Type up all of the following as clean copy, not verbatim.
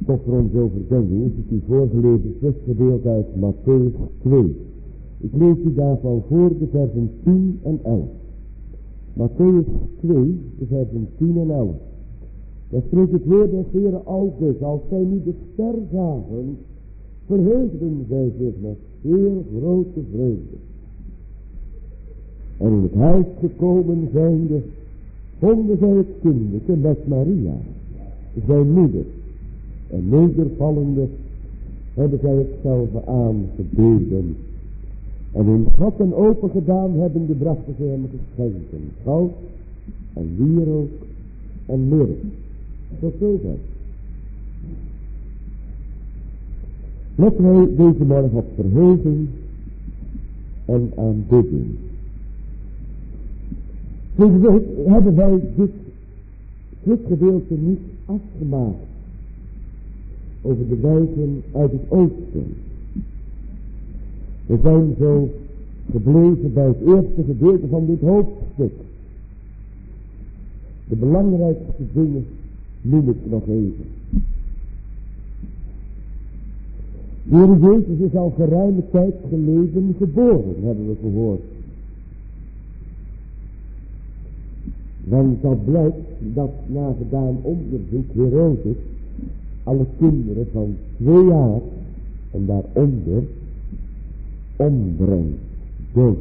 Tot voor onze overdenking is het u voorgelezen schriftgedeelte uit Mattheüs 2. Ik lees u daarvan voor de versen 10 en 11. Mattheüs 2, de versen 10 en 11. Daar spreekt het woord des Heeren aldus: als zij nu de ster zagen, verheugden zij zich met zeer grote vreugde. En in het huis gekomen zijnde, vonden zij het kindje met Maria, zijn moeder. En nedervallende hebben zij het zelf aangebeden. En hun schatten open gedaan hebbende brachten ze hem geschenken, goud en wierook en mirre. Tot zover. Letten wij deze morgen op verheuging en aanbidding. Zoals weet hebben wij dit gedeelte niet afgemaakt over de wijzen uit het oosten. We zijn zo gebleven bij het eerste gedeelte van dit hoofdstuk. De belangrijkste dingen noem ik nog even. De Heer Jezus is al geruime tijd geleden geboren, hebben we gehoord. Want dat blijkt dat na gedaan onderzoek Herodes alle kinderen van 2 jaar en daaronder ombrengt, dood.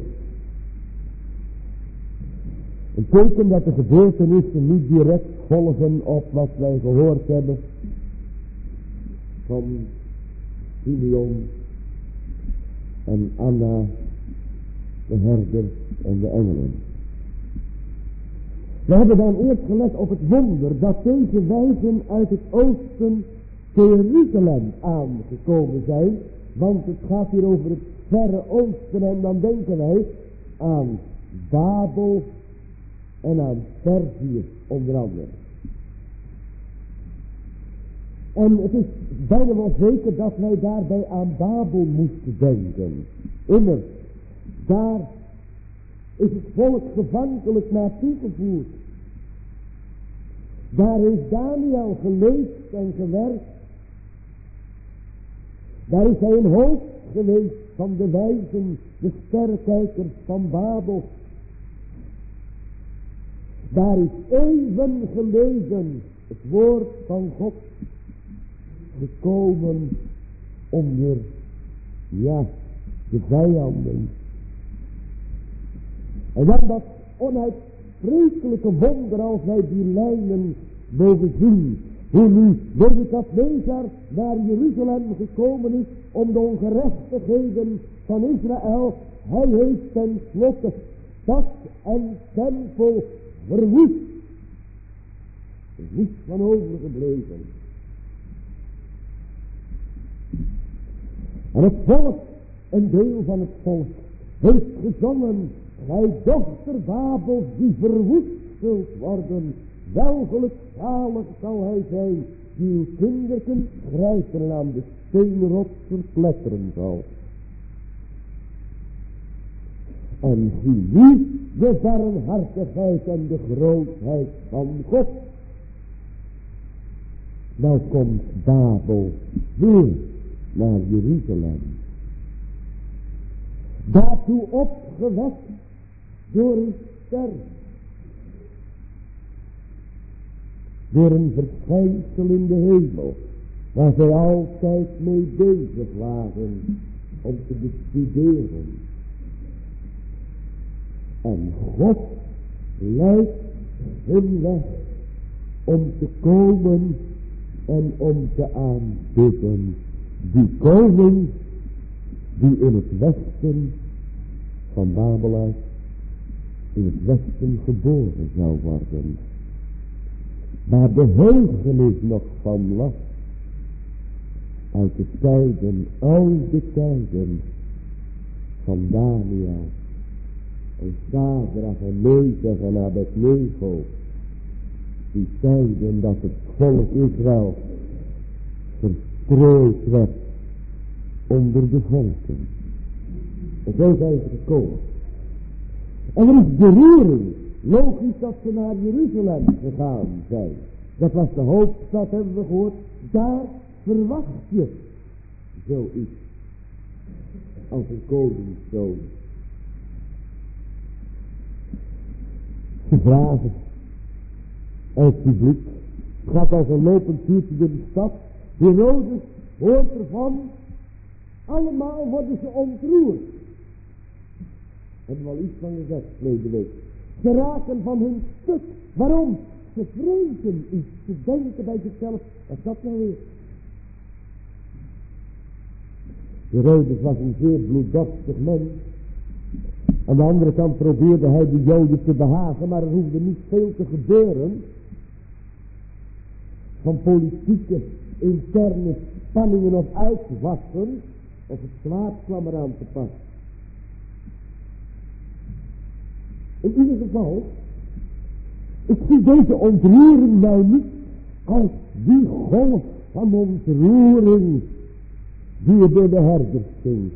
Een teken dat de gebeurtenissen niet direct volgen op wat wij gehoord hebben van Simeon en Anna, de herder en de engelen. We hebben dan eerst gelet op het wonder dat deze wijzen uit het oosten te Jeruzalem aangekomen zijn. Want het gaat hier over het verre oosten en dan denken wij aan Babel en aan Perzië onder andere. En het is bijna wel zeker dat wij daarbij aan Babel moesten denken. Immers, daar is het volk gevankelijk naartoe gevoerd. Daar heeft Daniel geleefd en gewerkt. Daar is hij een hoofd geweest van de wijzen, de sterrenkijkers van Babel. Daar is even geleden het woord van God gekomen om weer, de vijanden. En dan dat onuitsprekelijke wonder als wij die lijnen mogen zien. Hoe nu Nebukadnezar naar Jeruzalem gekomen is om de ongerechtigheden van Israël. Hij heeft ten slotte stad en tempel verwoest. Er is niets van overgebleven. En het volk, een deel van het volk, heeft gezongen: gij dochter Babel die verwoest zult worden, welgelijk zalig zal hij zijn, die uw kinderken grijpen aan de steenrot verpletteren zal. En zie nu de barmhartigheid en de grootheid van God. Nou komt Babel weer naar Jeruzalem. Daartoe opgewekt door een ster. Door een verschijnsel in de hemel, waar zij altijd mee bezig waren om te bestuderen. En God leidt hun weg om te komen en om te aanbidden. Die koning die in het westen van Babel in het westen geboren zou worden. Maar de heugenis nog van last uit de tijden, oude tijden van Daniel en Shadrach en Meshach en Abednego. Die tijden dat het volk Israël verstrooid werd onder de volken. En zo zijn ze gekomen. En er is berüring. Logisch dat ze naar Jeruzalem gegaan zijn. Dat was de hoofdstad, hebben we gehoord. Daar verwacht je zoiets als een koningszoon? Ze vragen aan het publiek. Het gaat als een lopend vuurtje door de stad. Herodes hoort ervan. Allemaal worden ze ontroerd. Hebben we al iets van gezegd verleden week. Ze raken van hun stuk. Waarom? Ze vrezen iets. Ze denken bij zichzelf, wat is dat nou weer? Herodes was een zeer bloeddorstig mens. Aan de andere kant probeerde hij de Joden te behagen, maar er hoefde niet veel te gebeuren. Van politieke, interne spanningen of uitwassen, of het zwaard kwam eraan te pas. In ieder geval, ik zie deze ontroering nou niet als die golf van ontroering die er door de herders ging.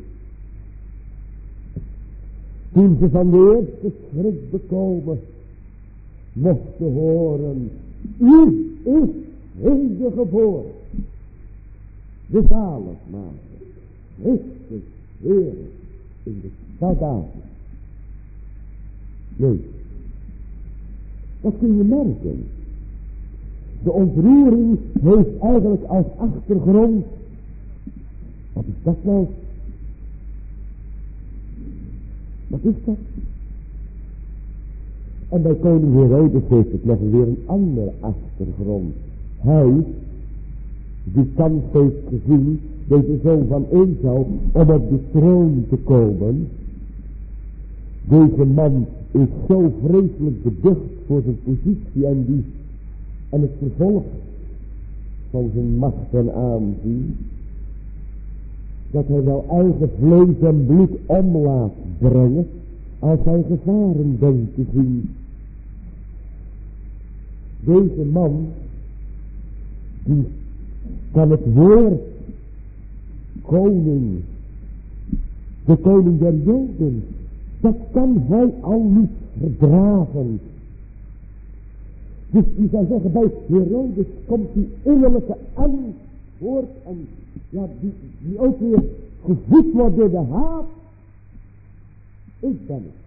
Toen ze van de eerste schrik bekomen, mochten horen, u is heden geboren, de zaligmaker, Christus, Heer, in de stad David. Nee, dat kun je merken. De ontroering heeft eigenlijk als achtergrond, wat is dat nou? Wat is dat? En bij koning Herodes heeft het nog weer een andere achtergrond. Hij, die kans heeft gezien, deze zoon van Esau, om op de troon te komen. Deze man is zo vreselijk beducht voor zijn positie en het vervolg van zijn macht en aanzien, dat hij wel eigen vlees en bloed om laat brengen als hij gevaren denkt te zien. Deze man, die kan het woord koning, de koning der Joden, dat kan hij al niet verdragen. Dus die zou zeggen, bij Herodes komt die innerlijke antwoord en ja, die ook weer gevoed wordt door de haat. Ik ben het.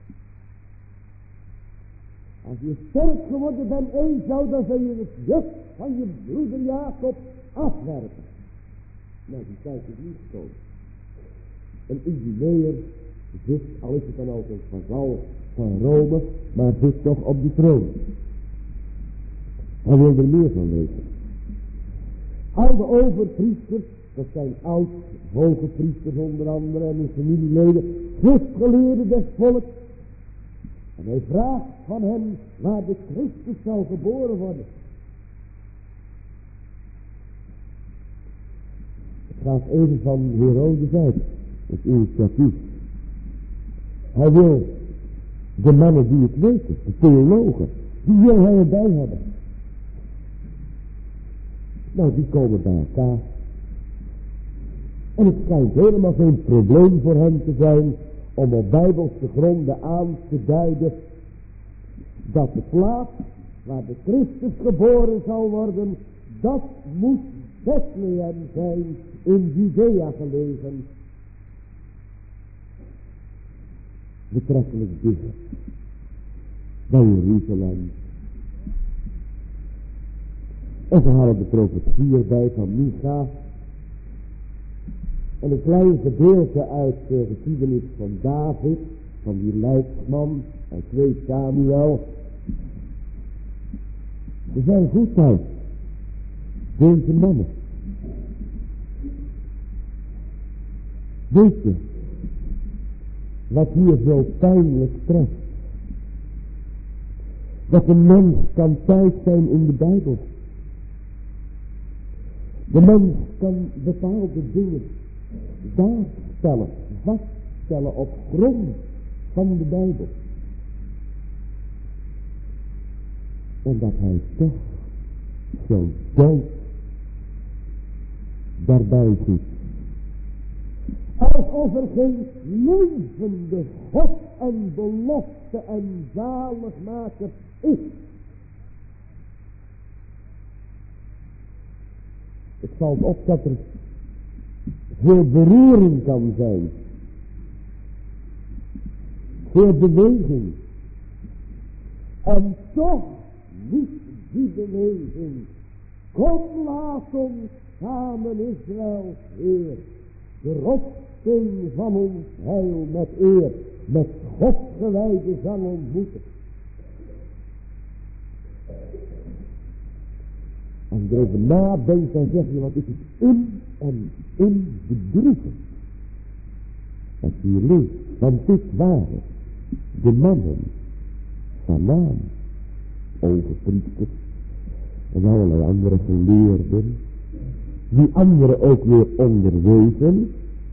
Als je sterk geworden bent, Esau, dan zul je het juk van je broeder Jacob afwerpen. Nou, die tijd is niet gekomen. Een Idumeër zit, al is het dan ook een vazal van Rome, maar zit toch op de troon. Hij wil er meer van weten. Al de overpriesters, dat zijn oud, hoge priesters onder andere en hun familieleden, schriftgeleerden des volks. En hij vraagt van hem waar de Christus zou geboren worden. Het gaat even van Herodes uit, het initiatief. Hij wil de mannen die het weten, de theologen, die wil hij erbij hebben. Nou, die komen bij elkaar. En het schijnt helemaal geen probleem voor hen te zijn om op bijbelse gronden aan te duiden dat de plaats waar de Christus geboren zal worden, dat moet Bethlehem zijn, in Judea gelegen. Betrekkelijk dicht bij Jeruzalem. En ze halen de profetie erbij van Micha. En een klein gedeelte uit de geschiedenis van David, van die leidsman, uit 2 Samuel. Ze zijn goed uit. Deze mannen. Weet je, wat hier zo pijnlijk treft? Dat een mens kan thuis zijn in de Bijbel. De mens kan bepaalde dingen daarstellen, vaststellen op grond van de Bijbel. En dat hij toch zo dood daarbij zit. Alsof er geen levende God en belofte en zaligmaker is. Het valt op dat er veel beroering kan zijn. Veel beweging. En toch niet die beweging. Kom, laat ons samen Israëls Heer, de rotsteen van ons heil met eer, met godsgewijde zang ontmoeten. Als je erover nadenkt, dan zeg je, wat is het in bedroeven. Als je hier leest, want dit waren de mannen van naam, overpriesters en allerlei andere geleerden, die anderen ook weer onderwezen,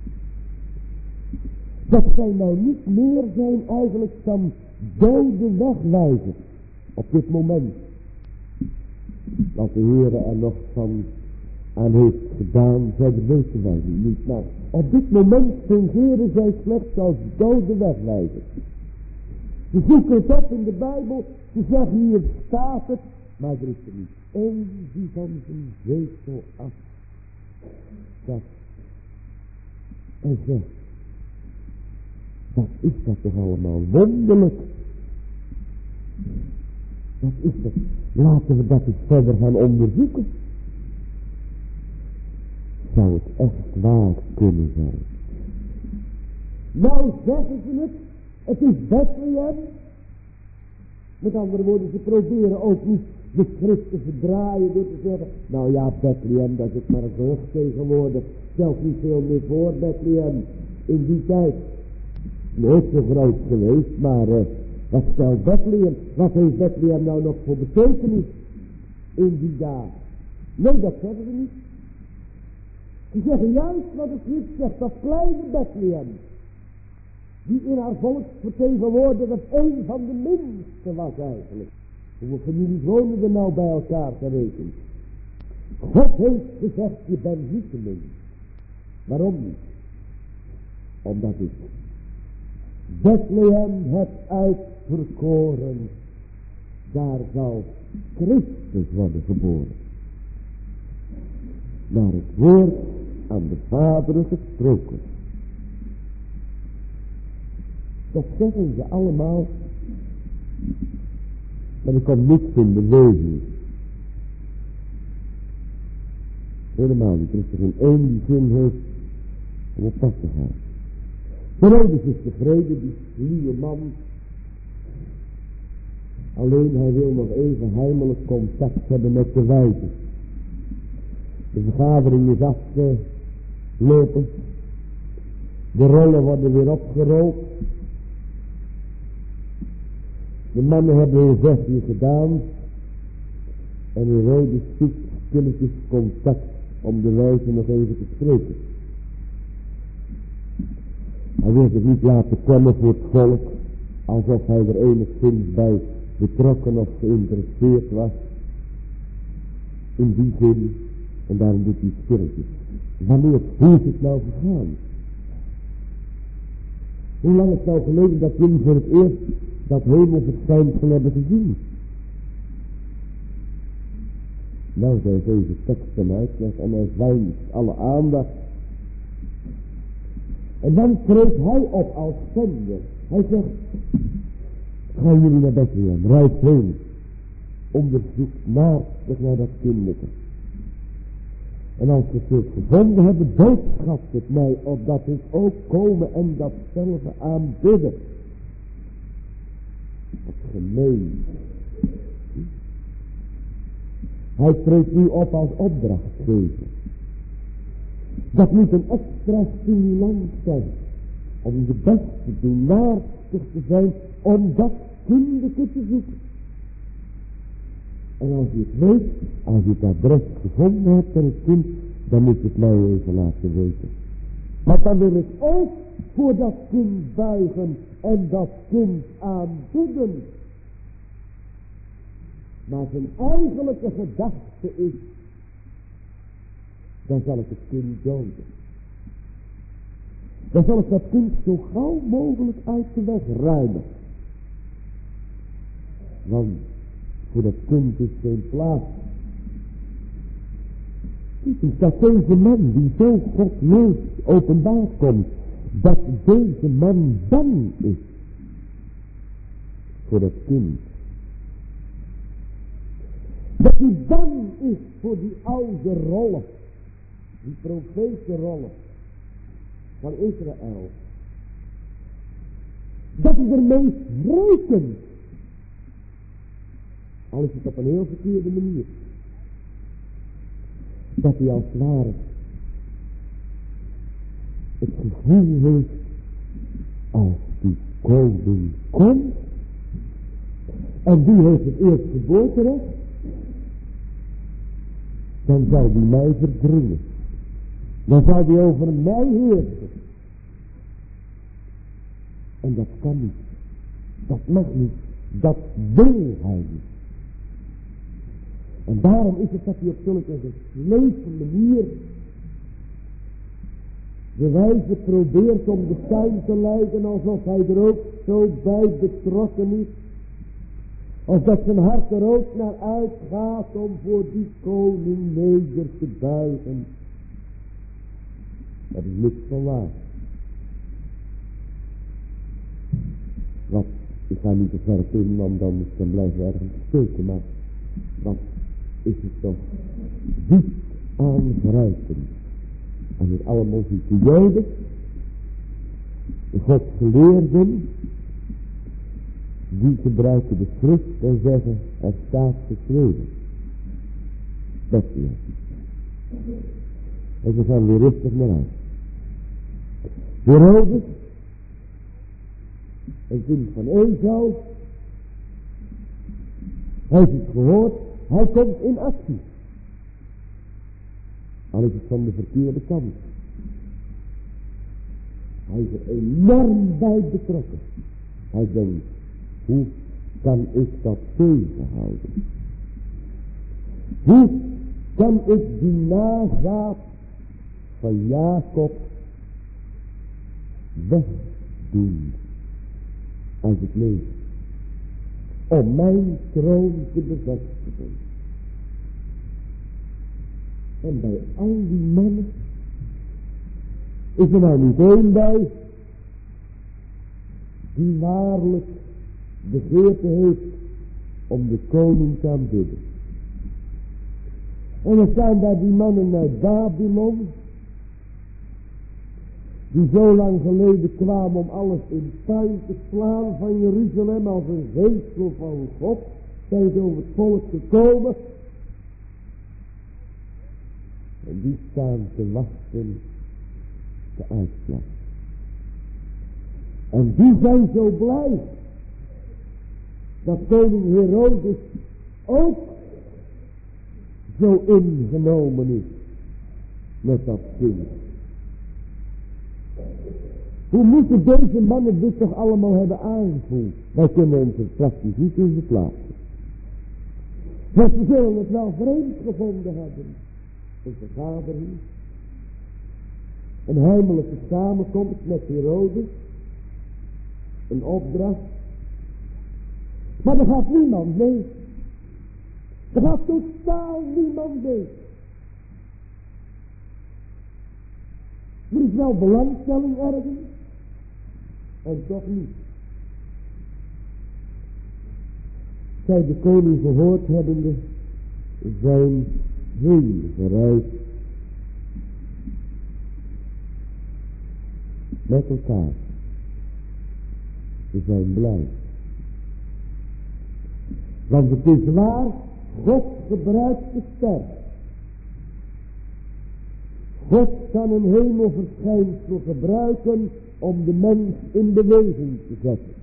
dat zij nou niet meer zijn eigenlijk dan dode wegwijzers op dit moment. Wat de Heere er nog van aan heeft gedaan, verder weten wij niet. Maar op dit moment fungeren zij slechts als dode wegwijzers. Ze zoeken het op in de Bijbel, ze zeggen hier staat het, maar er is er niet één die van zijn zetel af staat en zegt, wat is dat toch allemaal wonderlijk? Wat is dat? Laten we dat eens verder gaan onderzoeken. Zou het echt waar kunnen zijn? Nou zeggen ze het is Bethlehem. Met andere woorden, ze proberen ook niet de schrift te verdraaien door te zeggen, nou ja, Bethlehem, dat is maar een gerucht tegenwoordig. Stelt niet veel meer voor, Bethlehem, in die tijd. Nooit zo groot geweest, maar wat stelt Bethlehem? Wat heeft Bethlehem nou nog voor betekenis in die dagen? Nee, dat zeggen ze niet. Ze zeggen juist wat de schrift zegt, dat kleine Bethlehem, die in haar volk vertegenwoordigde één van de minste was eigenlijk. Hoeveel families wonen er nou bij elkaar te rekenen? God heeft gezegd, je bent niet te min. Waarom niet? Omdat ik Bethlehem heb uitverkoren. Daar zal Christus worden geboren. Naar het woord aan de vaderen gesproken. Dat zeggen ze allemaal. Maar er komt niks in beweging. Helemaal niet. Er is er geen één die zin heeft om op pad te gaan. Herodes is tevreden, die sluwe man. Alleen hij wil nog even heimelijk contact hebben met de wijzen. De vergadering is afgelopen. De rollen worden weer opgerookt. De mannen hebben hun zegje gedaan. En Herodes zoekt stilletjes contact om de wijzen nog even te spreken. Hij wil zich niet laten kennen voor het volk, alsof hij er enigszins bij betrokken of geïnteresseerd was. In die zin, en daarom doet hij stilletjes. Hoe is het nou gegaan? Hoe lang is het nou geleden dat jullie voor het eerst dat hemelverschijnsel hebben gezien? Nou, zij heeft deze tekst van uitleg en hij zwijgt alle aandacht. En dan treedt hij op als zender. Hij zegt, gaan jullie naar Bethlehem, rijd heen. Onderzoek naastig naar dat kinderke. En als we het gevonden hebben, boodschapt het mij, opdat ik ook komen en datzelfde aanbidden. Wat gemeen. Hij treedt nu op als opdrachtgever. Dat moet een extra stimulans zijn. Om de best te doen, naastig te zijn, om dat kinderke te zoeken. En als je het weet, als je het adres gevonden hebt van het kind, dan moet je het mij even laten weten. Maar dan wil ik ook voor dat kind buigen en dat kind aanbidden. Maar zijn eigenlijke gedachte is, dan zal ik het kind doden. Dan zal ik dat kind zo gauw mogelijk uit de weg ruimen. Want voor dat kind is geen plaats. typisch dat deze man die zo godloos openbaar komt, dat deze man bang is voor dat kind. Dat hij bang is voor die oude rollen, die profetenrollen van Israël. Dat hij ermee rekent. Al is het op een heel verkeerde manier. Dat hij als het ware het gevoel heeft, als die koning komt, en die heeft het eerste geboorterecht, dan zal die mij verdringen. Dan zal die over mij heersen. En dat kan niet. Dat mag niet. Dat wil hij niet. En daarom is het dat hij op zulke geslepen manier de wijze probeert om de tuin te leiden, alsof hij er ook zo bij betrokken is. Of dat zijn hart er ook naar uitgaat om voor die koning neder te buigen. Dat is niks van waar. Wat, ik ga niet te ver in, want dan blijven we ergens steken, maar wat is het toch diep aangrijpend. En het allemaal ziet de Joden, de Godsgeleerden, die gebruiken de schrift en zeggen, er staat geschreven. Dat is het. En ze gaan weer rustig naar huis. Herodes, een kind van Esau, hij heeft het gehoord, hij komt in actie. Al is het van de verkeerde kant. Hij is er enorm bij betrokken. Hij denkt, hoe kan ik dat tegenhouden? Hoe kan ik die nazaat van Jacob wegdoen uit het leven? Om mijn troon te bevestigen. En bij al die mannen is er nou niet één bij die waarlijk begeerte heeft om de koning te aanbidden. En er staan daar die mannen uit Babylon, die zo lang geleden kwamen om alles in puin te slaan van Jeruzalem als een geestel van God, zijn ze over het volk gekomen. En die staan te wachten de uitslag. En die zijn zo blij dat koning Herodes ook zo ingenomen is met dat kind. Hoe moeten deze mannen dit toch allemaal hebben aangevoeld? Wij kunnen ons er praktisch niet in verplaatsen. Maar ze zullen het wel vreemd gevonden hebben. Een vergadering, een heimelijke samenkomst met Herodes, een opdracht. Maar er gaat niemand mee. Er gaat totaal niemand mee. Er is wel belangstelling ergens, en toch niet. Zij de koning gehoord hebbende, zijn heen gereisd met elkaar. Ze zijn blij. Want het is waar, God gebruikt de ster. God kan een hemelverschijnsel gebruiken om de mens in beweging te zetten.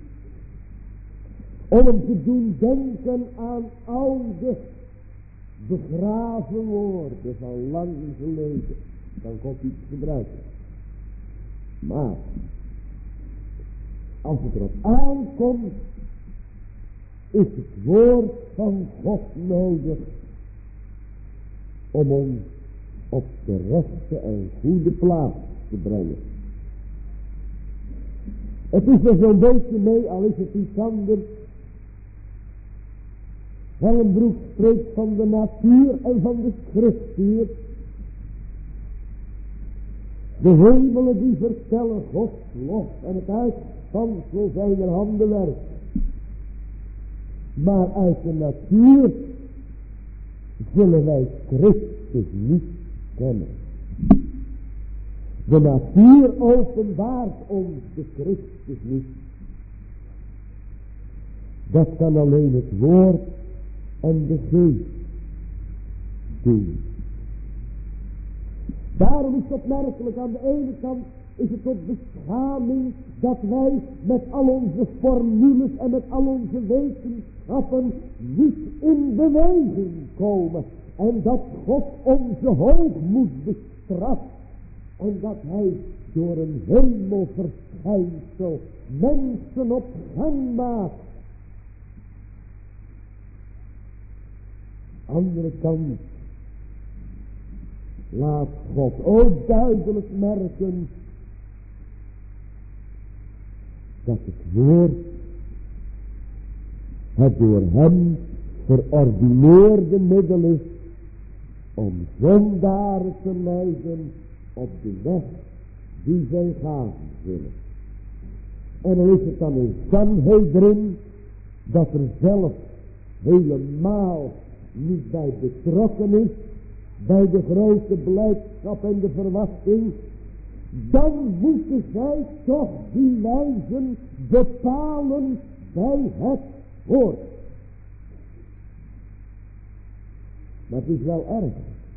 Om hem te doen denken aan oude, begraven woorden van lang geleden. Kan God iets gebruiken. Maar, als het erop aankomt, is het woord van God nodig om ons op de rechte en goede plaats te brengen. Het is er zo'n beetje mee, al is het iets anders. Hellenbroek spreekt van de natuur en van de schrift hier. De hemelen die vertellen Gods lof en het uitspansel zijner handenwerk. Maar uit de natuur zullen wij Christus niet kennen. De natuur openbaart ons de Christus niet. Dat kan alleen het woord en de geest doen. Daarom is het opmerkelijk, aan de ene kant is het tot beschaming dat wij met al onze formules en met al onze wetenschappen niet in beweging komen. En dat God onze hoogmoed bestraft. En dat hij door een hemelverschijnsel mensen op gang maakt. Andere kant laat God ook duidelijk merken dat het woord het door hem verordineerde middel is om zondaren te leiden op de weg die zij gaan zullen. En dan is het dan een Sanhedrin dat er zelf helemaal niet bij betrokken is, bij de grote blijdschap en de verwachting, dan moeten zij toch die wijzen bepalen bij het woord. Maar het is wel erg.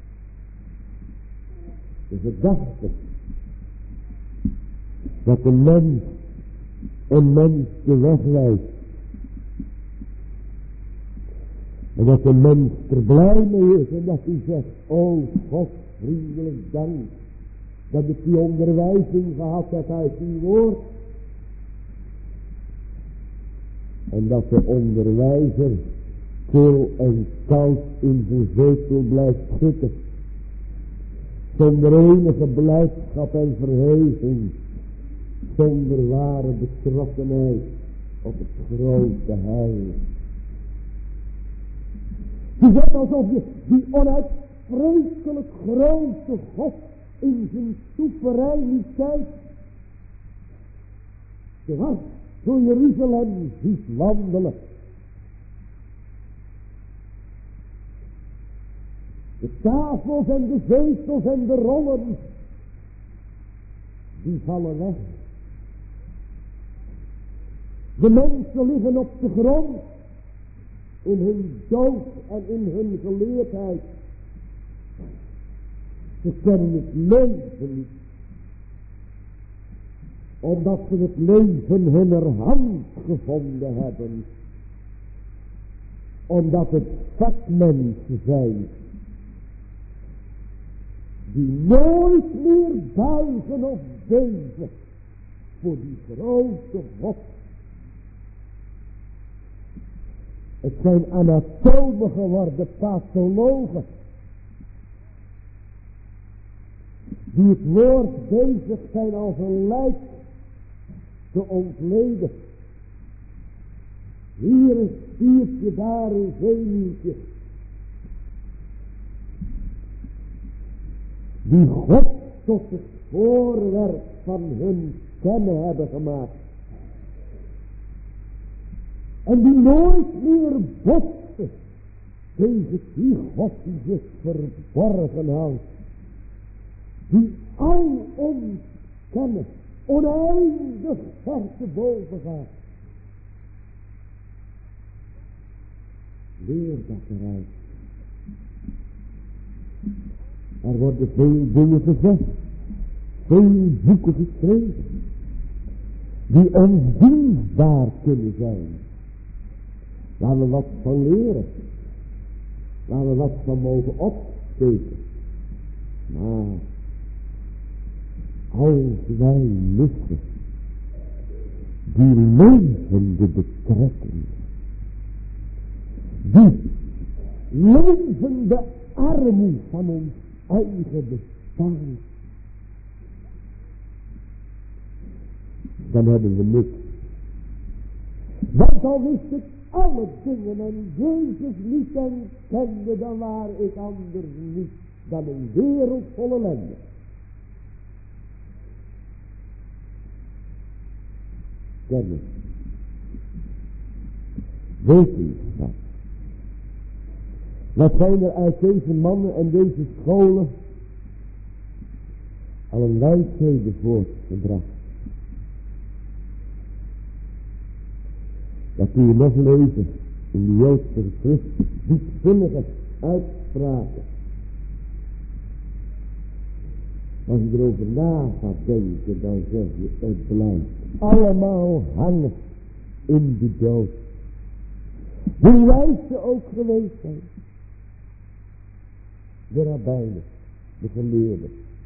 De gedachte dat een mens de weg wijst. En dat de mens er blij mee is en dat hij zegt, o God, vriendelijk dank dat ik die onderwijzing gehad heb uit uw woord. En dat de onderwijzer kil en koud in zijn zetel blijft zitten. Zonder enige blijdschap en verheving. Zonder ware betrokkenheid op het grote heil. Het is net alsof je die onuitsprekelijk grote God in zijn soevereiniteit dwars door Jeruzalem ziet wandelen. De tafels en de zetels en de rollen, die vallen weg. De mensen liggen op de grond, in hun dood en in hun geleerdheid. Ze kennen het leven niet. Omdat ze het leven hunner hand gevonden hebben. Omdat het vakmensen zijn. Die nooit meer buigen of beven voor die grote God. Het zijn anatomen geworden, pathologen. Die het woord bezig zijn als een lijk te ontleden. Hier een spiertje, daar een zenuwtje. Die God tot het voorwerp van hun kennen hebben gemaakt. En die nooit meer botsen tegen die God die zich verborgen houdt. Die al ons kennis oneindig ver te boven gaat. Leer dat eruit. Er worden veel dingen gezegd. Veel boeken geschreven. Die ons dienstbaar kunnen zijn. Waar we wat van leren. Waar we wat van mogen opsteken. Maar als wij missen die levende betrekking. Die levende armoede van ons eigen bestaan. Dan hebben we niks. Want al wist ik alle dingen en Jezus niet en kende, dan waar ik anders niet dan een wereld vol ellende. kennis. Wetenschap. Wat zijn er uit deze mannen en deze scholen al een wijsheden voortgebracht. Dat kun je nog lezen in de Joodse geschrift, diepzinnige uitspraken. Als je erover na gaat denken, dan zeg je, het blijft allemaal hangen in de dood. Hoe wijs ze ook geweest zijn. De rabbijnen, de geleerden.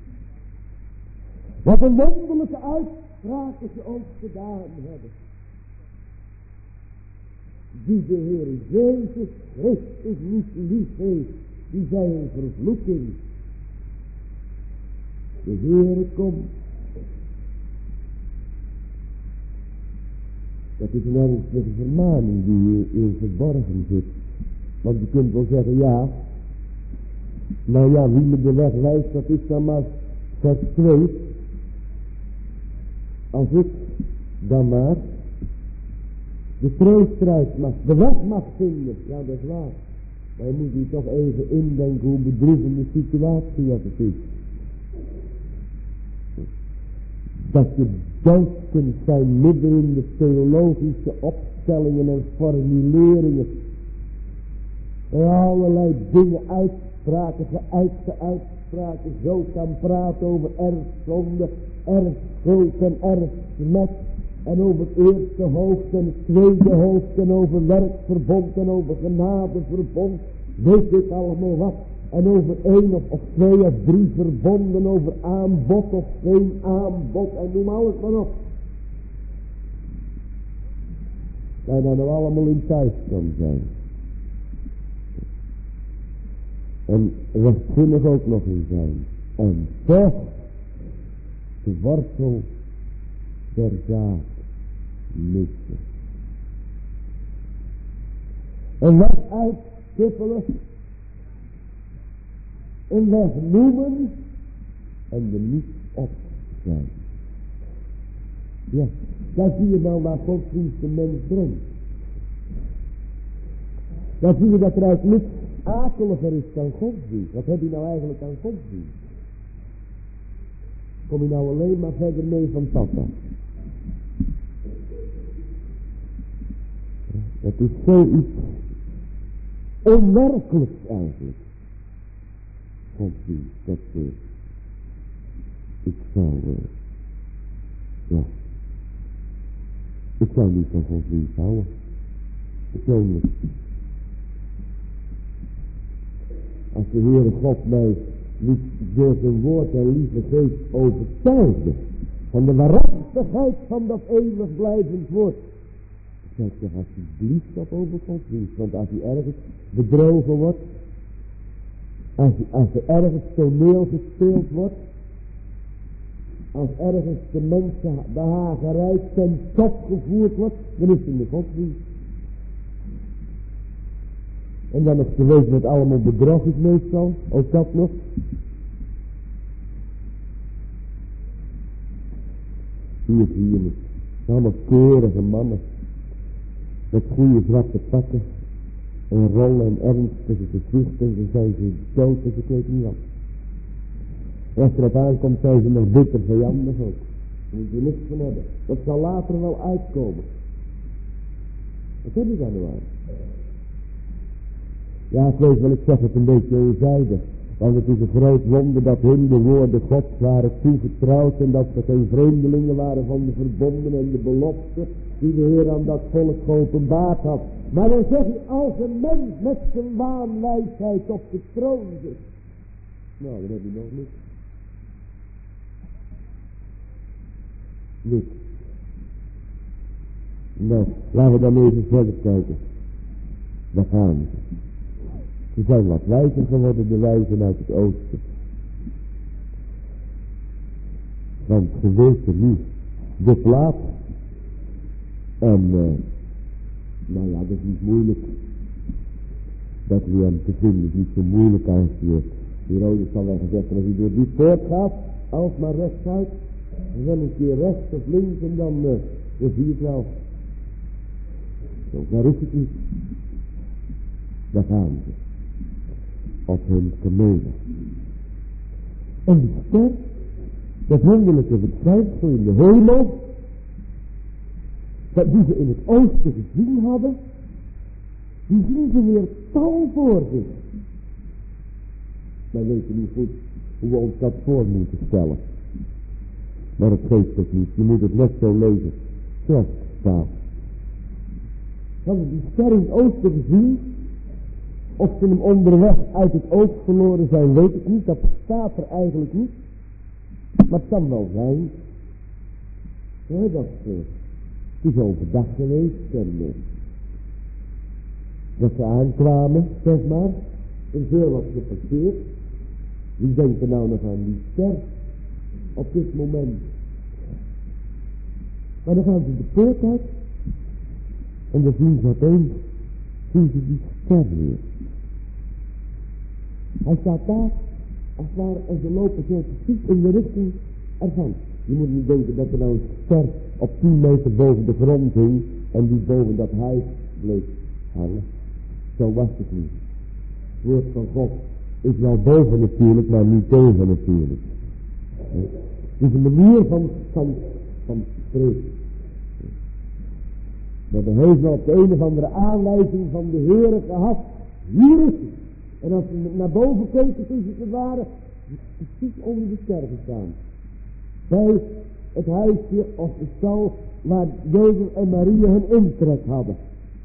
Wat een wonderlijke uitspraken ze ook gedaan hebben. Die de Heer Jezus Christus niet lief heeft, die zijn een vervloeking. De Heere komt. Dat is een ernstige vermaning die hier in verborgen zit. Want je kunt wel zeggen, ja. Nou ja, wie me de weg wijst, dat is dan maar vers 2. Als ik dan maar de troostruis mag, de weg mag vinden. Ja, dat is waar. Maar je moet je toch even indenken hoe bedroevende situatie dat het is. Dat je dood kunt zijn midden in de theologische opstellingen en formuleringen. En allerlei dingen, uitspraken, geuite uitspraken. Zo kan praten over erfzonde, erfschuld en erfsmet. En over het eerste hoofd en het tweede hoofd. En over werkverbond en over genadeverbond. Weet ik allemaal wat. En over 1 of 2 of 3 verbonden. Over aanbod of geen aanbod. En noem alles maar op. Waar je daar nou allemaal in thuis kan zijn. En rechtzinnig ook nog in zijn. En toch de wortel der zaak missen. Een weg uitstippelen. Een weg noemen. En er niet op zijn. Ja, daar zie je nou waar godsdienst de mens brengt. Dan zie je dat er uit niets akeliger is dan godsdienst. Wat heb je nou eigenlijk aan godsdienst? Kom je nou alleen maar verder mee van papa? Het is zoiets onwerkelijks eigenlijk. Godsdienst, dat ik zou niet van godsdienst houden. Persoonlijk. Als de Heere God mij niet door zijn woord en lieve geest overtuigde van de waarachtigheid van dat eeuwig blijvend woord. Dan zeg ik alsjeblieft op over godsdienst. Want als hij ergens bedrogen wordt, als er ergens toneel gespeeld wordt, als ergens de mensen behagerij ten top gevoerd wordt, dan is het in de godsdienst. En dan nog te weten dat allemaal bedrog is meestal, ook dat nog. Hier zie je het. Allemaal keurige mannen. Met goede zwarte pakken. En rollen en ernstige gezichten. Ze zijn ze dood en ze weet niet wat. En als er op aankomt zijn ze nog bitter vijandig ook. Daar moet je niks van hebben. Dat zal later wel uitkomen. Wat heb je daar nou aan? Ja, ik weet wel, ik zeg het een beetje eenzijdig. Want het is een groot wonder dat hun de woorden Gods waren toevertrouwd. En dat ze geen vreemdelingen waren van de verbonden en de beloften die de Heer aan dat volk geopenbaard had. Maar dan zeg je, als een mens met zijn waanwijsheid op de troon zit. Nou, dan heb je nog niks. Niks. Nou, laten we dan even verder kijken. Daar gaan we. Ze zijn wat wijzer geworden, de wijzen uit het oosten. Want ze weten nu de plaats. En, nou ja, dat is niet moeilijk. Dat we hem te vinden is niet zo moeilijk als je, Herodes zal wel gezegd, als je door die poort gaat, als maar rechtuit, en dan een keer rechts of links en dan Dan zie je het wel. Zo ver is het niet. Daar gaan ze. Op hun kamelen. En die ster, dat wonderlijke verschijnsel in de hemel, dat die ze in het oosten gezien hadden, die zien ze weer tal voor zich. Wij weten niet goed hoe we ons dat voor moeten stellen. Maar het geeft ook niet. Je moet het net zo lezen zoals het staat. Hadden die ster in het oosten gezien, of ze hem onderweg uit het oog verloren zijn, weet ik niet. Dat staat er eigenlijk niet. Maar het kan wel zijn. Ja, het is overdag geweest en dat ze aankwamen, zeg maar. Er is heel wat gepasseerd. Wie denkt er nou nog aan die ster op dit moment? Maar dan gaan ze de poort uit en dan zien ze opeens die ster weer. Hij staat daar, als het ware, en ze lopen zo precies in de richting ervan. Je moet niet denken dat er nou een ster op 10 meter boven de grond hing en die boven dat huis bleef hangen. Zo was het niet. Het woord van God is wel boven natuurlijk, maar niet tegen natuurlijk. Het is een manier van spreken. We hebben heus wel op de een of andere aanwijzing van de Heere gehad. Hier is het. En als ze naar boven keken, toen ze waren, precies onder de ster gestaan. Bij het huisje of de stal waar Jozef en Maria hun intrek hadden.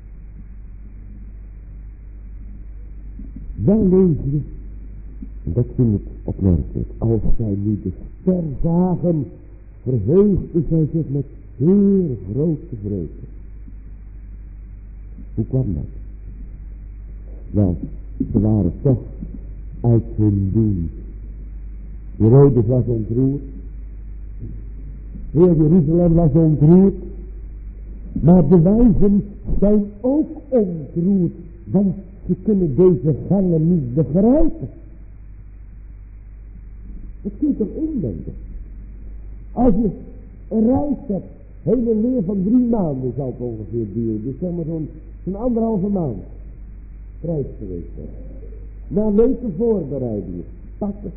Dan lezen we, en dat vind ik opmerkelijk, als zij nu de ster zagen, verheugden zij zich met heel grote vreugde. Hoe kwam dat? Wel, ze waren toch uit hun doen. Herodes was ontroerd. Heel Jeruzalem was ontroerd. Maar de wijzen zijn ook ontroerd. Want ze kunnen deze gangen niet begrijpen. Dat kun je toch indenken. Als je een reis hebt, heen en weer van 3 maanden zal het ongeveer duren. Dus zeg maar zo'n 1,5 maand. Reis geweest zijn. Na weken voorbereidingen. Pakken.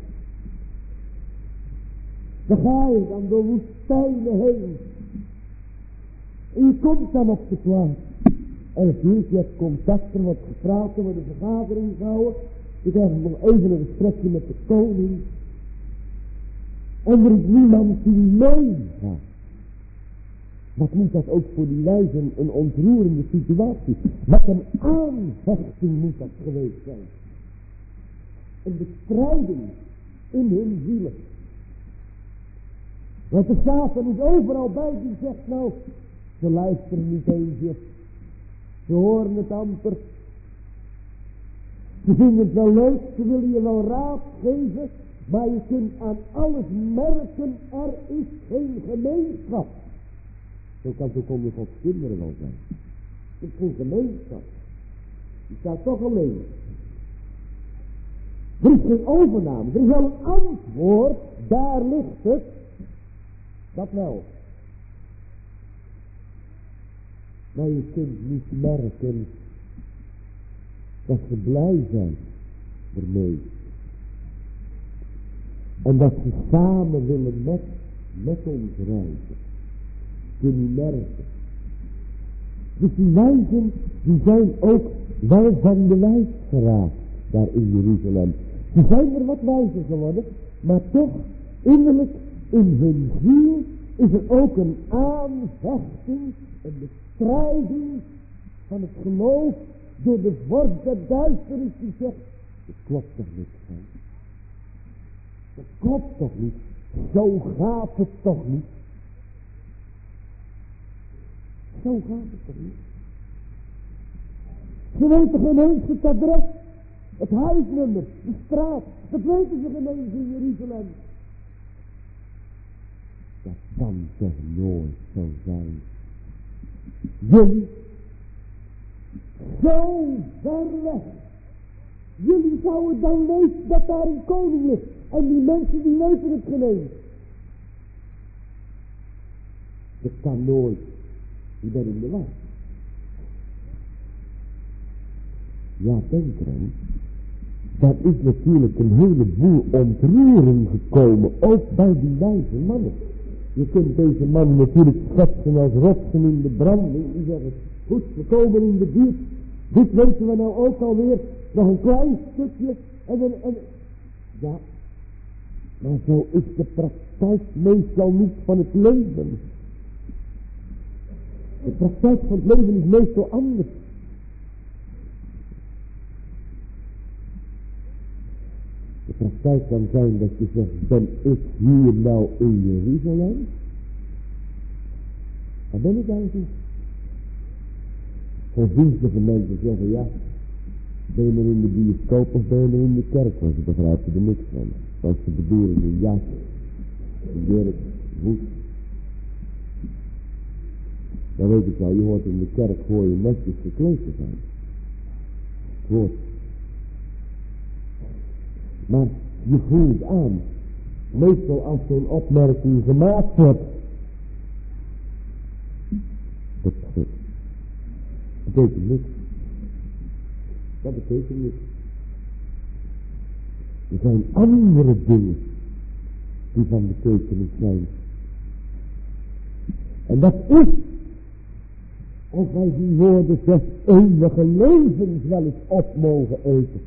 Dan ga je dan door woestijnen heen. En je komt dan op de plaats. En natuurlijk, je hebt contact, er wordt gepraat, er wordt een vergadering gehouden. Je krijgt nog even een gesprekje met de koning. En er is niemand die meegaat. Wat moet dat ook voor die wijzen een ontroerende situatie? Wat een aanhechting moet dat geweest zijn. Een bestrijding in hun zielen. Want de Satan is overal bij die zegt nou, ze luisteren niet eens. Ze horen het amper. Ze vinden het wel leuk, ze willen je wel raad geven, maar je kunt aan alles merken, er is geen gemeenschap. Zo kan het ook onder Gods kinderen wel zijn. Er is geen gemeenschap. Je staat toch alleen. Er is geen overname, er is wel een antwoord, daar ligt het. Dat wel. Maar je kunt niet merken dat ze blij zijn ermee. En dat ze samen willen met ons reizen. Kun je merken. Dus die wijzen, die zijn ook wel van de wijs geraakt daar in Jeruzalem. Die zijn er wat wijzer geworden, maar toch innerlijk in hun ziel is er ook een aanhechting, een bestrijding van het geloof door de vorst der duisternis die zegt, het klopt toch niet, hè? Het klopt toch niet, zo gaat het toch niet. Zo gaat het toch niet. Ze weten geen eens het adres, het huisnummer, de straat, dat weten ze geen eens in Jeruzalem. Dat kan toch nooit zo zijn. Jullie, zo ver weg. Jullie zouden dan weten dat daar een koning ligt. En die mensen die weten het geen eens. Dat kan nooit. Ik ben in de war. Ja, denk eraan. Daar is natuurlijk een heleboel ontroering gekomen, ook bij die wijze mannen. Je kunt deze mannen natuurlijk schetsen als rotsen in de branding. Die zeggen, goed, we komen in de buurt. Dit weten we nou ook alweer. Nog een klein stukje. Ja, maar zo is de praktijk meestal niet van het leven. De praktijk van het leven is meestal anders. De praktijk kan zijn dat je zegt, ben ik hier nou in Jeruzalem? Waar ben ik eigenlijk? Godsdienstige mensen zeggen, ja, ben je maar in de bioscoop of ben je maar in de kerk? Want ze begrijpen er niks van. Want ze bedoelen een jas, een jurk, voet. Dan weet ik wel, je hoort in de kerk, hoor je netjes gekleed te zijn. Hoort. Maar je voelt aan, meestal als zo'n opmerking gemaakt wordt, dat betekent niks. Dat betekent niks. Er zijn andere dingen die van betekenis zijn. En dat is, of wij die woorden des eeuwige levens wel eens op mogen eten.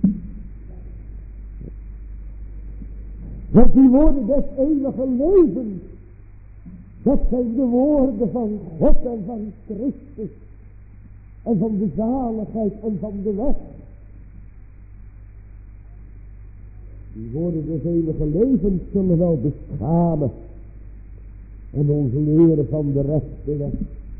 Want die woorden des eeuwige levens, dat zijn de woorden van God en van Christus. En van de zaligheid en van de weg. Die woorden des eeuwige levens zullen wel beschamen. En ons leren van de rechte weg.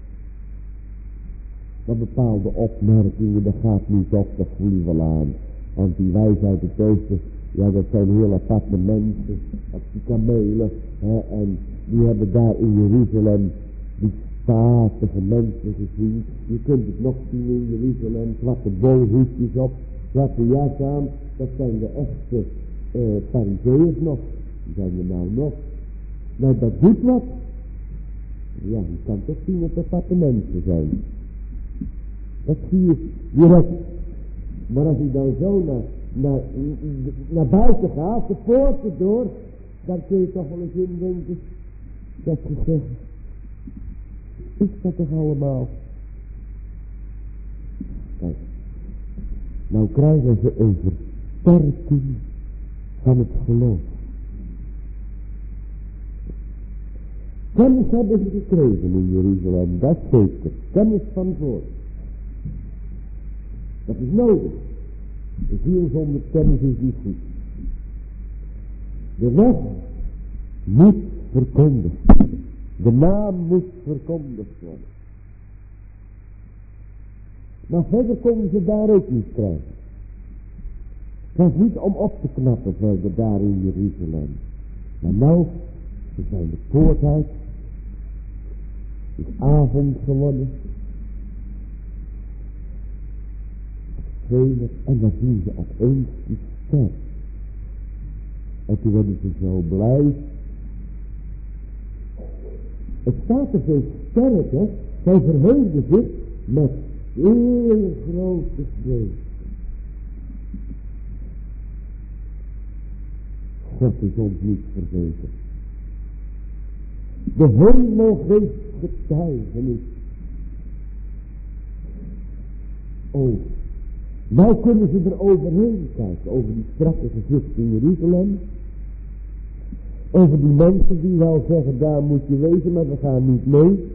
Maar bepaalde opmerkingen, dat gaat niet op, dat voel je wel aan. Want die wijsheid het oosten, ja, dat zijn heel aparte mensen, als die kamelen, en die hebben daar in Jeruzalem die statige mensen gezien. Je kunt het nog zien in Jeruzalem, zwarte bolhoedjes op, zwarte jas aan, dat zijn de echte farizeeërs nog, die zijn er nou nog. Nou, dat doet wat. Ja, je kan toch zien dat het aparte mensen zijn. Dat zie je direct. Maar als je dan zo naar buiten gaat, de poorten door, dan kun je toch wel eens indenken, dat gezegd, is dat toch allemaal? Kijk, nou krijgen ze een versterking van het geloof. Kennis hebben ze gekregen in Jeruzalem, dat zeker. Kennis van het woord. Dat is nodig. De ziel zonder kennis is niet goed. De weg moet verkondigd worden. De naam moet verkondigd worden. Maar verder konden ze daar ook niet krijgen. Het was niet om op te knappen verder daar in Jeruzalem. Maar nou, ze zijn de poort uit. Het is avond geworden. En dan zien ze opeens die ster. En toen werden ze zo blij. Het staat er zo sterk, hè. Zij verheugden zich met heel grote vreugde. God is ons niet vergeten. De hemel geeft getuigenis. Oh. Nou kunnen ze er overheen kijken, over die strakke gezicht in Jeruzalem. Over die mensen die wel zeggen, daar moet je wezen, maar we gaan niet mee.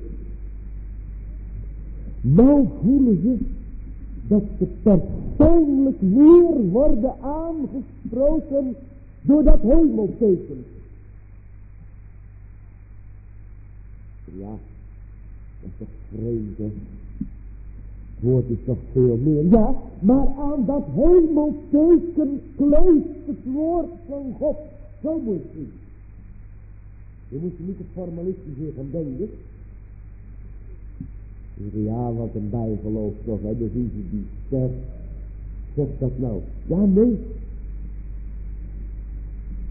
Nou voelen ze dat ze persoonlijk weer worden aangesproken door dat hemelteken. Ja, dat is toch vreemd, hè? Het woord is toch veel meer. Ja, maar aan dat hemelteken kleeft het woord van God. Zo moet je zien. Je moet je niet het formalistische gaan denken. Ja, wat een bijgeloof toch, hè. Dan zien ze die ster. Zegt dat nou? Ja, nee.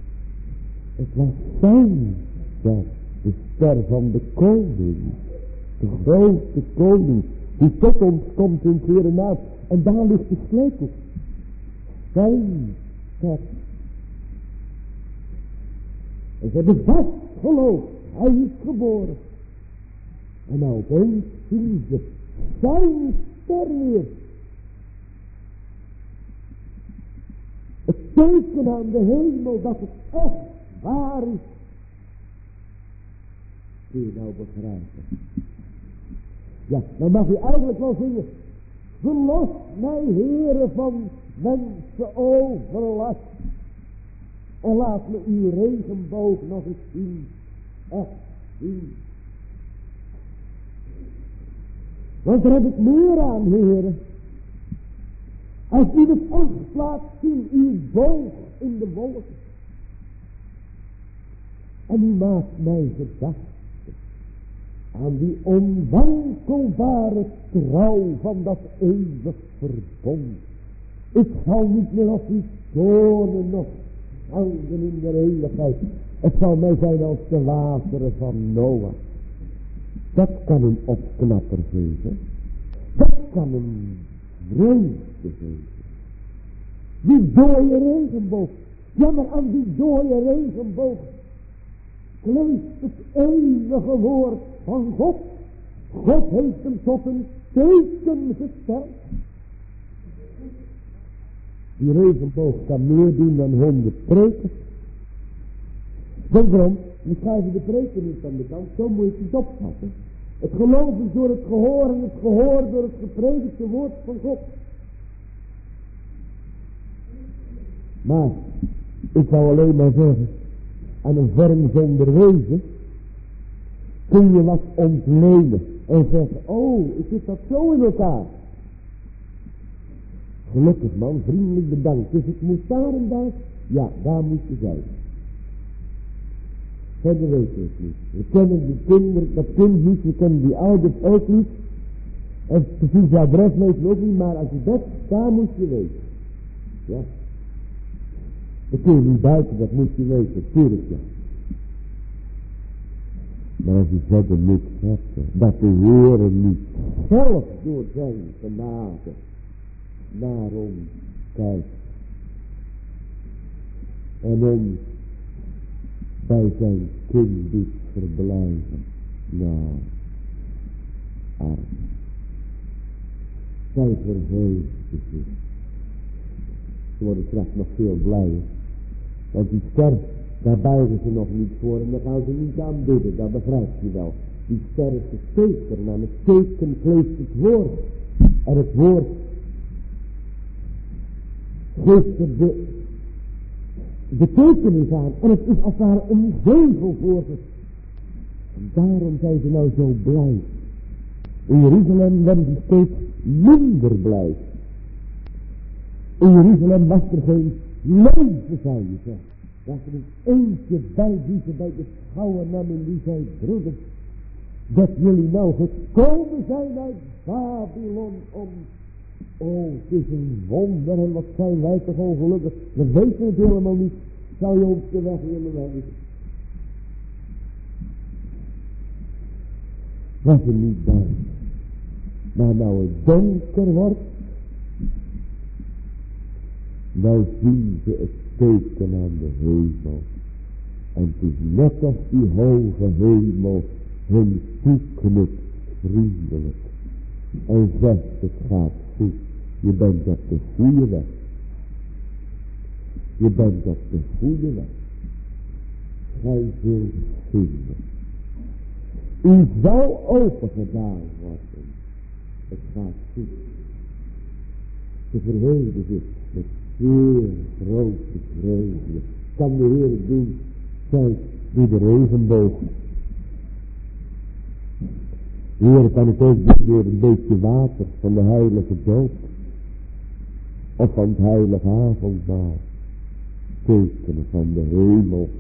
Het was zijn ster. De ster van de koning. De grote koning die tot ons komt in Heere naam. En daar ligt de sleutel. Zijn kerk. En ze hebben vast geloof. Hij is geboren. En nou opeens zien ze zijn ster weer. Het teken aan de hemel dat het echt waar is. Kun je nou begrijpen? Ja, dan mag u eigenlijk wel zingen. Verlos mij, Heere, van mensen overlast. En laat me uw regenboog nog eens zien. Echt zien. Want daar heb ik meer aan, Heere. Als u het echt laat zien, uw boog in de wolken. En u maakt mij gedachten aan die onwankelbare trouw van dat eeuwig verbond. Ik zal niet meer op u tonen nog hangen in de eeuwigheid. Het zal mij zijn als de wateren van Noach. Dat kan een opknapper geven. Dat kan een vreugde geven. Die dode regenboog. Ja, maar aan die dode regenboog kleeft het eeuwige woord van God. God heeft hem tot een teken gesteld. Die regenboog kan meer doen dan 100 preken. Denk erom, we schrijven de preken niet aan de kant, zo moet je het niet opvatten. Het geloof is door het gehoor en het gehoor door het gepredikte woord van God. Maar, ik zou alleen maar zeggen, aan een vorm zonder wezen, kun je wat ontlenen en zeggen, oh, ik zit dat zo in elkaar. Gelukkig man, vriendelijk bedankt. Dus ik moest daar en daar, ja, daar moet je zijn. Verder weten we het niet. We kennen die kinderen, dat kind niet, we kennen die ouders ook niet. En precies je adres weten we ook niet, maar als je dat, daar moet je weten. Ja. Dat kun je niet buiten, dat moet je weten, tuurlijk ja. Maar als je verder niks hebt, dat de Heere niet zelf door zijn genade naar ons kijkt. En ons bij zijn kind doet verblijven. Nou, arm. Zij verheugde zich. Ze worden straks nog veel blijer. Want die ster, daar buigen ze nog niet voor en daar gaan ze niet aan bidden, dat begrijp je wel. Die ster is het teken en aan het teken kleeft het woord. En het woord geeft er de tekenis aan. En het is als het ware een zegel voor ze. En daarom zijn ze nou zo blij. In Jeruzalem werden ze steeds minder blij. In Jeruzalem was er geen leven, zou je zeggen. Was er een eentje bij die ze bij de schouwen nam en die zei, broeders, dat jullie nou gekomen zijn uit Babylon om... Oh, het is een wonder en wat zijn wij toch ongelukkig. We weten het helemaal niet. Zou je ons de weg willen wijzen? Was er niet bij. Maar nou het donker wordt, nou zien ze het teken aan de hemel. En het is net als die hoge hemel hun toeknikt vriendelijk. En zegt, het gaat goed. Je bent op de goede weg. Je bent op de goede weg. Gij zult vinden. U zal opengedaan worden. Het gaat goed. Ze verheugden zich met zeer grote vreugde. Kan de Heer doen, zij die de regenboog. Heer, kan het ook doen door een beetje water van de heilige doop. Of van het heilige avondmaal. Tekenen van de hemel.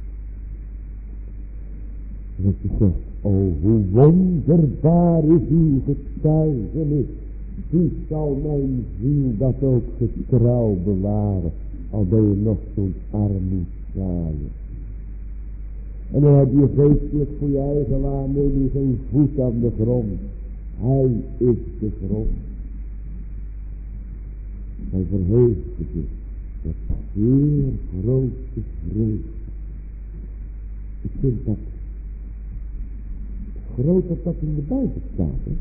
Dat je zegt, oh hoe wonderbaar is uw getuigenis. Wie zal mijn ziel dat ook getrouw bewaren. Al ben je nog zo'n armoed zaaien. En dan heb je geestelijk voor je eigen waarneming geen voet aan de grond. Hij is de grond. Hij verheugde zich met zeer grote vreugde. Ik vind dat groot dat in de Bijbel staat. Hè?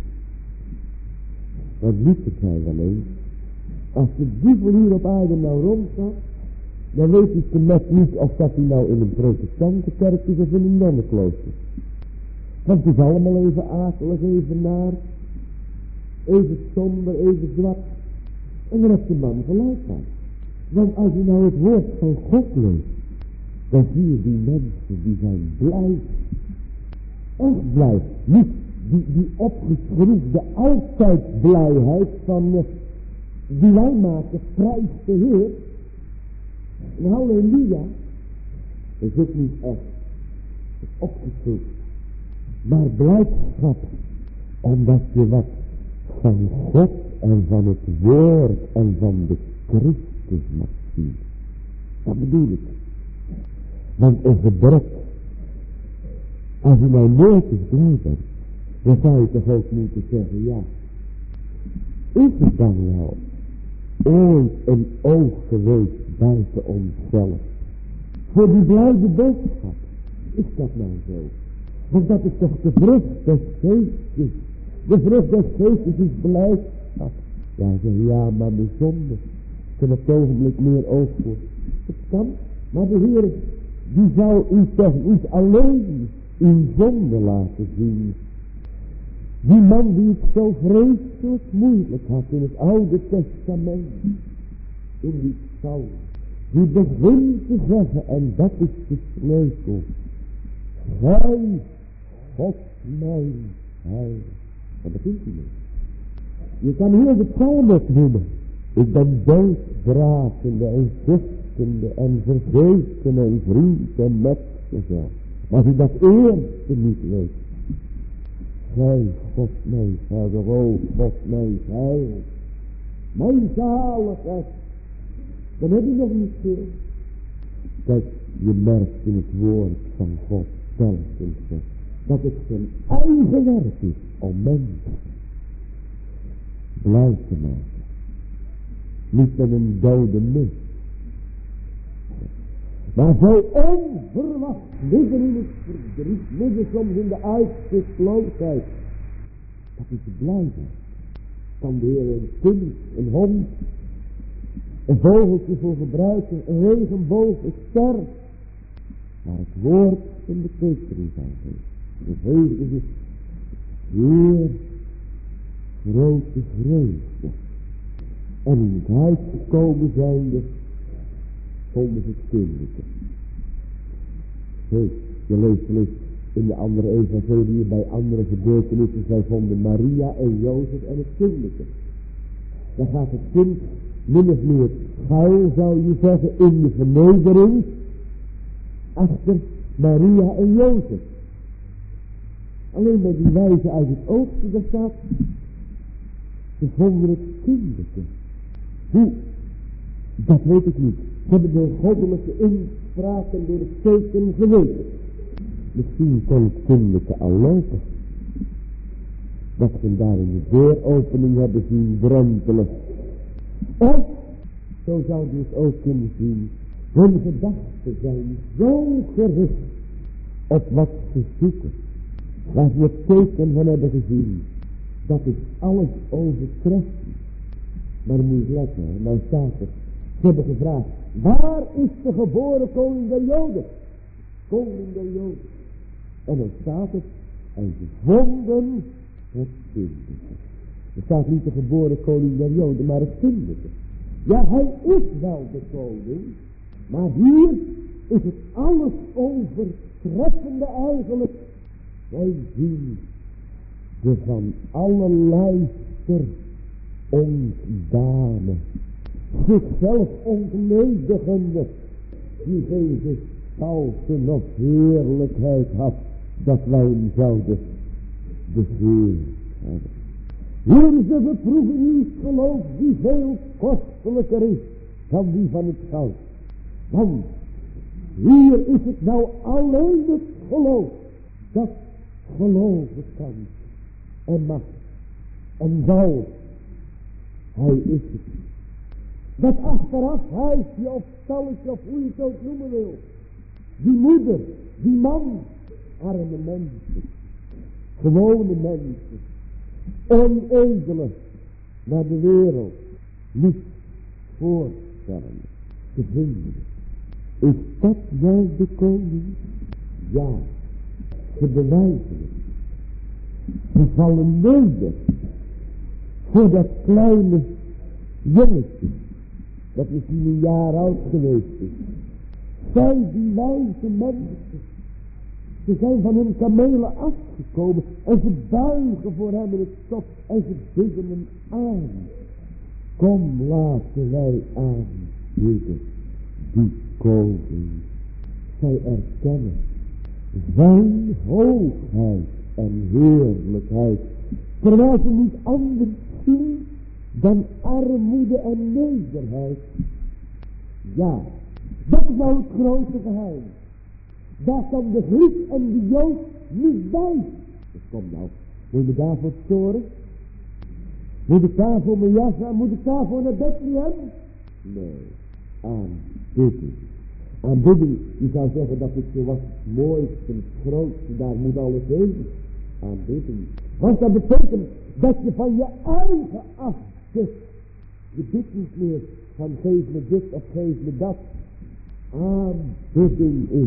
Want Luther zei wel eens, als de duivel hier op aarde nou rondgaat, dan weet ik net niet of dat hij nou in een protestante kerk is of in een nonnenklooster. Want het is allemaal even akelig, even naar, even somber, even zwak. En dan heeft de man gelijk aan. Want als je nou het woord van God leest, dan zie je die mensen die zijn blij. Echt blij. Niet die opgeschroefde altijd blijheid van die wij maken, prijs de Heer. En halleluja, dat is ook niet echt opgeschroefd. Maar blijdschap, omdat je wat van God en van het woord en van de Christus mag zien. Dat bedoel ik. Want een gebrek, als je nou nooit eens blij bent, dan zou je toch ook moeten zeggen, ja, is het dan wel ooit een oog geweest buiten onszelf? Voor die blijde boodschap, is dat nou zo? Want dat is toch de vrucht des geestes. De vrucht des geestes is blijdschap. Ja, zeg ja, maar de zonde. Ik heb het ogenblik meer oog voor. Het kan, maar de Heer, die zou u toch niet alleen in zonde laten zien. Die man die het zo vreselijk moeilijk had in het Oude Testament, in die psalm, die begint te zeggen, en dat is de sleutel, Gij, God mijn heil. Wat begint hij mee? Je kan hier de psalm opnoemen. Ik ben doodbrakende en zuchtende en vergeten en vriend en metgezel. Maar als je dat eerste niet weet. Gij, God mijn Vader, o God mijn heil. Mijn zaligheid. Dan heb je nog niet veel. Kijk, je merkt in het woord van God telkens dat het zijn eigen werk is om mensen blij te maken. Niet met een dode mist. Maar zo onverwacht, midden in het verdriet, midden soms in de uitzichtloosheid, dat is de blijheid. Kan de Heer een kind, een hond, een vogeltje voor gebruiken, een regenboog, een ster, maar het woord in de betekenis aan geeft. De vreugde is zeer grote vreugde. En in het huis gekomen zijnde, vonden ze het kinderke. Je leest wel eens in de andere evangelie, bij andere gebeurtenissen, zij vonden Maria en Jozef en het kinderke. Dan gaat het kind min of meer schuil, zou je zeggen, in de vernedering, achter Maria en Jozef. Alleen bij die wijze uit het oosten, daar staat, ze vonden het kinderke. Hoe? Dat weet ik niet. Ze hebben door goddelijke inspraak en door het teken geweten. Misschien kon het kinderke al lopen. Dat ze daar in de deuropening hebben zien drempelen. Of, zo zouden we het ook kunnen zien, hun gedachten zijn zo gericht op wat ze zoeken. Waar ze het teken van hebben gezien. Dat is alles overtreft. Maar dan moet je letten, nou staat er. Ze hebben gevraagd, waar is de geboren koning der Joden? Koning der Joden. En dan staat het, en ze vonden het kinderke. Er staat niet de geboren koning der Joden, maar het kinderke. Ja, hij is wel de koning, maar hier is het alles overtreffende eigenlijk. Wij zien de van alle luister ontdane, zichzelf ontledigende, die geen gestalten of heerlijkheid had, dat wij hem zouden begeeren hebben. Hier is de beproeving geloof die veel kostelijker is dan die van het goud. Want Hier is het nou alleen het geloof. Dat geloven kan. En mag. En zal. Hij is het. Dat achteraf huisje of stalletje of hoe je het ook noemen wil. Die moeder, die man. Arme mensen. Gewone mensen. Onedele. Naar de wereld. Niet voorstellen. Te vinden. Is dat wel de koning? Ja. Ze bewijzen het. Ze vallen neder. Voor dat kleine jongetje. Dat misschien een jaar oud geweest is. Zij die wijze mensen. Ze zijn van hun kamelen afgekomen. En ze buigen voor hem in het stof. En ze bidden hem aan. Kom, laten wij aanbidden. Die koning. Zij erkennen. Zijn hoogheid en heerlijkheid. Terwijl ze niet anders zien dan armoede en nederigheid. Ja, dat is nou het grote geheim. Daar kan de Griek en de Jood niet bij. Dus kom nou, moet je daarvoor storen? Moet ik daarvoor mijn jas aan? Moet ik daarvoor naar Bethlehem? Nee, aanbidding. Aanbidding, je zou zeggen dat het zo was het mooiste, het grootste, daar moet alles heen. Aanbidding. Want dat betekent dat je van je eigen afzet. Je bidt niet meer van geef me dit of geef me dat. Aanbidding is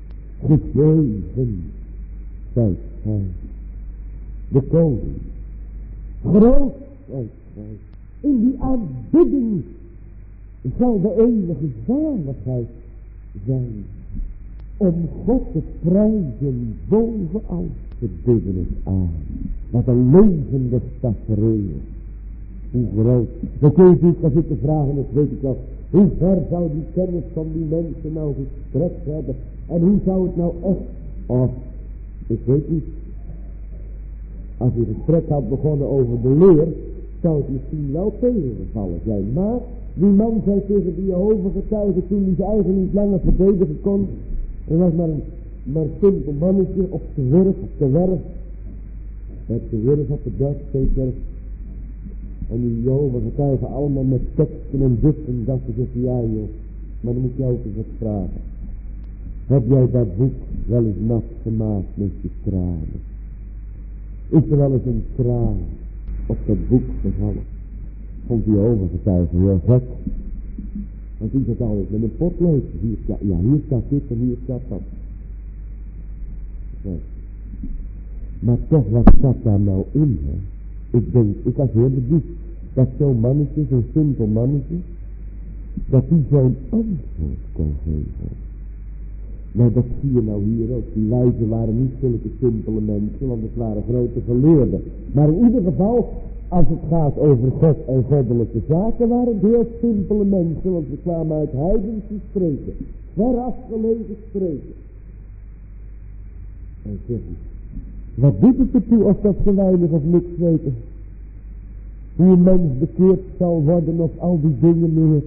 gegeven zijt gij. De koning. Groot zijt gij. In die aanbidding zal de eeuwige zaligheid zijn. Om God te prijzen bovenal te bidden het aan. Wat een levendig tafereel. Hoe groot. Dan kun je natuurlijk gaan zitten vragen, dat weet ik wel. Hoe ver zou die kennis van die mensen nou gestrekt hebben? En hoe zou het nou echt? Oh, ik weet niet. Als je gesprek had begonnen over de leer, zou het misschien wel tegengevallen zijn. Maar die man zei tegen die Jehovah-getuige toen hij zijn eigen niet langer verdedigen kon. Er was maar een simpel mannetje op de werf, op de Duitszeekerk. En die Jehovah-getuigen allemaal met teksten en dit en dat. Ze zeggen, ja joh, maar dan moet je ook eens wat vragen. Heb jij dat boek wel eens nat gemaakt met je tranen? Is er wel eens een traan op dat boek gevallen? Vond die Jehovah-getuigen heel gek. Want die zat altijd met een potlood. Hier staat dit en hier staat dat. Nee. Maar toch, wat staat daar nou in? Hè? Ik had heel bedoeld dat zo'n mannetje, zo'n simpel mannetje, dat die zo'n antwoord kon geven. Nou, dat zie je nou hier ook. Die wijzen waren niet zulke simpele mensen, want het waren grote geleerden. Maar in ieder geval, als het gaat over God en goddelijke zaken, waren het heel simpele mensen, want ze kwamen uit heidense streken, ver afgelegen streken. En zeg ik, wat doet het ertoe of dat ze weinig of niks weten? Hoe een mens bekeerd zal worden of al die dingen meer.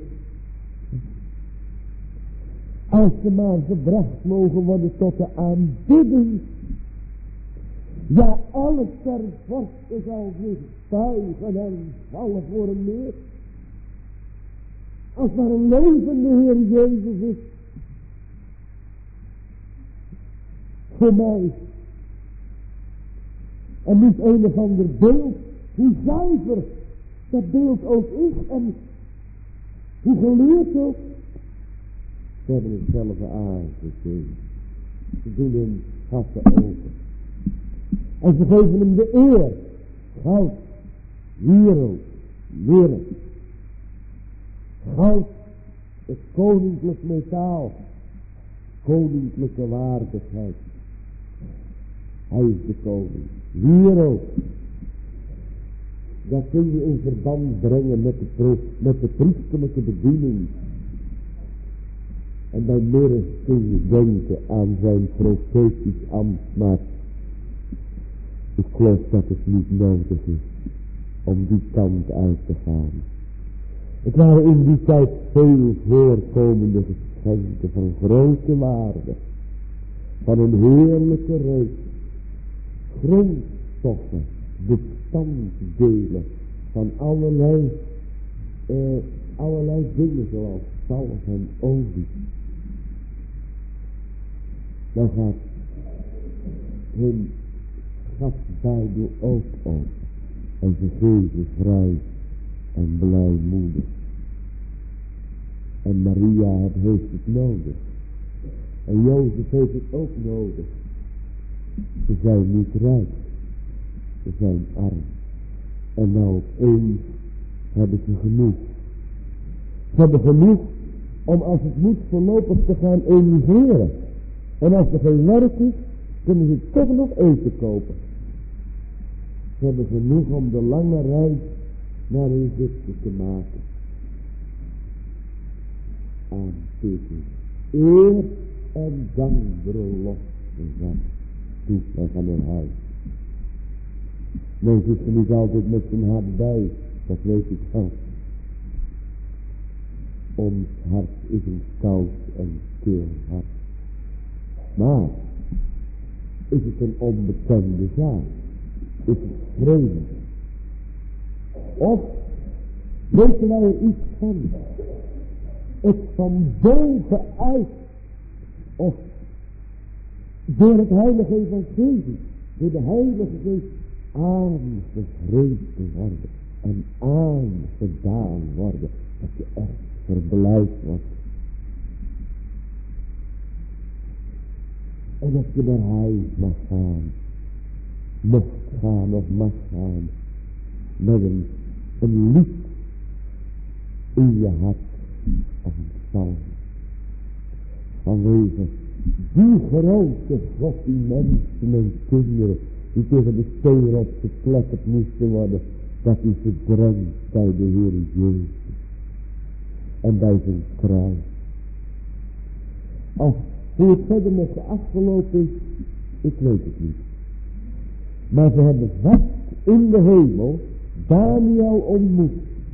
Als ze maar gebracht mogen worden tot de aanbidding. Ja, alles ter vorste zal zich buigen en vallen voor hem neer. Als maar een levende Heer Jezus is. Voor mij. En niet een of ander beeld. Hoe zuiver dat beeld ook is. En hoe geleerd ook. Ze hebben het zelf aangezien. Ze doen hun harten open. En ze geven hem de eer. Goud, wereld, wereld. Goud, het koninklijk metaal. Koninklijke waardigheid. Hij is de koning. Wereld. Dat kun je in verband brengen met de priesterlijke bediening. En bij midden kun je denken aan zijn profetisch ambt, maar ik geloof dat het niet nodig is om die kant uit te gaan. Het waren in die tijd veel voorkomende geschenken van grote waarde. Van een heerlijke reuk. Grondstoffen, bestanddelen van allerlei dingen zoals zalf en olie. Dan gaat hun schatbuidel ook open. En ze geven vrij en blijmoedig. En Maria heeft het nodig. En Jozef heeft het ook nodig. Ze zijn niet rijk. Ze zijn arm. En nou opeens hebben ze genoeg. Ze hebben genoeg om als het moet voorlopig te gaan emigreren. En als er geen werk is, kunnen ze toch nog eten kopen. Ze hebben genoeg om de lange reis naar Egypte te maken. Aanbidden. Eer en dank beloften zijn. Toe, wij gaan naar huis. Nee, zit er niet altijd met zijn hart bij. Dat weet ik wel. Ons hart is een koud en kil hart. Maar, is het een onbekende zaak? Is het vreemd? Of, weten wij er iets van? Het van bovenuit. Of, door het heilige evangelie, door de heilige geest aangegrepen worden. En aangedaan worden. Dat je echt verblijd wordt. En dat je naar huis mag gaan. Mocht gaan of mag gaan. Met een lied in je hart. Of een psalm. Vanwege die grote God, die mensen en kinderen. Die tegen de steen op gepletterd moesten worden. Dat hij ze brengt bij de Heer Jezus. En bij zijn kruis. Of hoe het verder met ze afgelopen is, ik weet het niet. Maar ze hebben vast in de hemel Daniel ontmoet.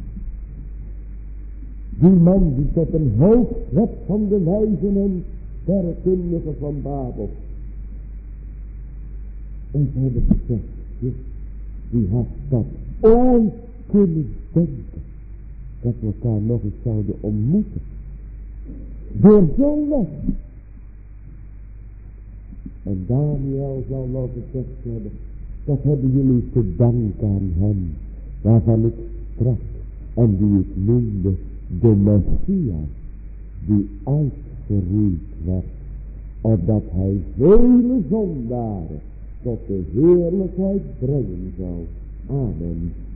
Die man die tot een hoofd werd van de wijzen en sterrenkundigen van Babel. En ze hebben gezegd, wie had dat ooit kunnen denken, dat we elkaar nog eens zouden ontmoeten. Door zo'n weg. En Daniel zal wel gezegd hebben, dat hebben jullie te danken aan hem, waarvan ik sprak en die ik noemde de Messias, die uitgeroeid werd, opdat hij vele zondaren tot de heerlijkheid brengen zou. Amen.